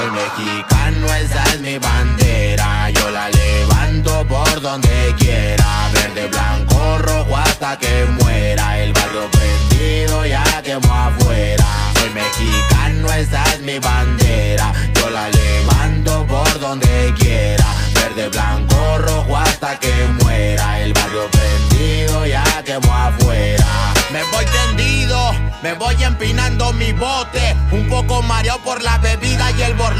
Soy mexicano, esa es mi bandera. Yo la levanto por donde quiera. Verde, blanco, rojo hasta que muera. El barrio prendido ya quemó afuera. Soy mexicano, esa es mi bandera. Yo la levanto por donde quiera. Verde, blanco, rojo hasta que muera. El barrio prendido ya quemó afuera. Me voy tendido, me voy empinando mi bote. Un poco mareado por la bebida y el borlote.